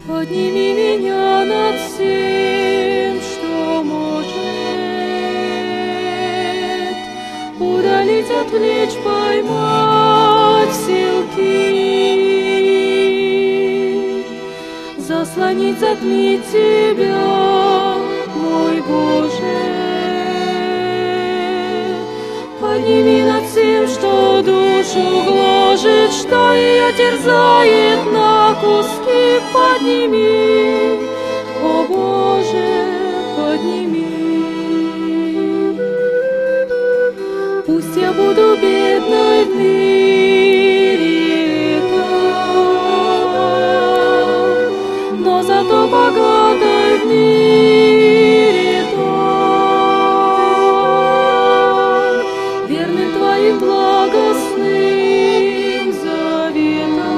Подними меня над всем, что может удалить, отвлечь, поймать в силки, заслонить, затмить Тебя, мой Боже. Подними над всем, что душу гложет, что ее терзает на куски. Подними, о Боже, подними. Пусть я буду бедной в мире этом, но зато богатой в мире том, верным Твоим благостным заветом,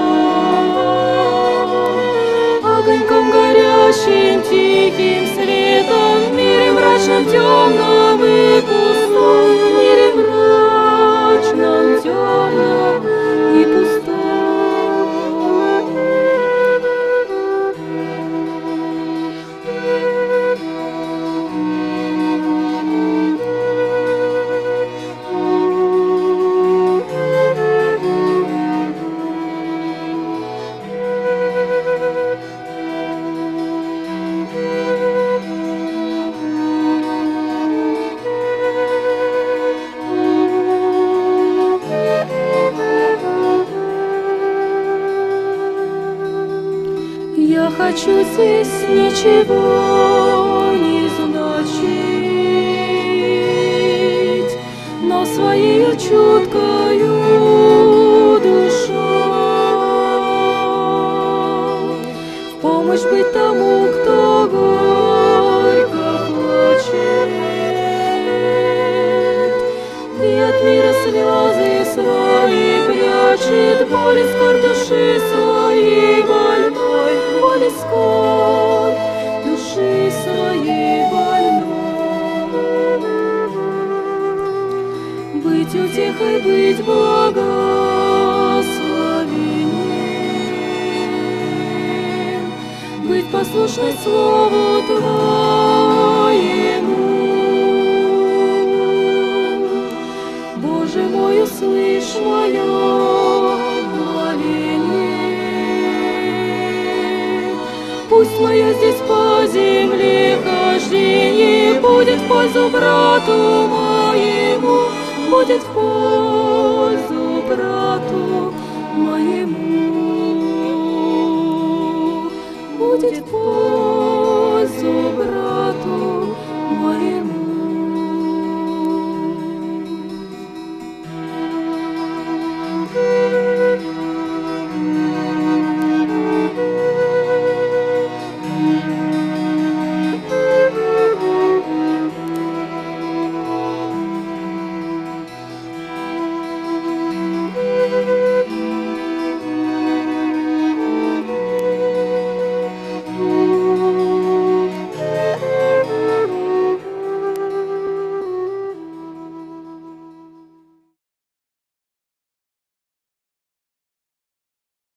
огоньком горящим, тихим светом в мире мрачном, темном и пустом, в мире мрачном, темном и пустом. Я хочу здесь ничего не значить, но своею чуткою душой в помощь быть тому, кто горько плачет, и от мира слезы свои прячет, боли скорбь души своей больной, боли скорбь души своей больной. Быть утехой, быть благословением, быть послушной слову Твоему. Боже мой, услышь мое моление. Пусть мое здесь по земле хождение будет в пользу брату моему, будет в пользу брату моему, будет в пользу.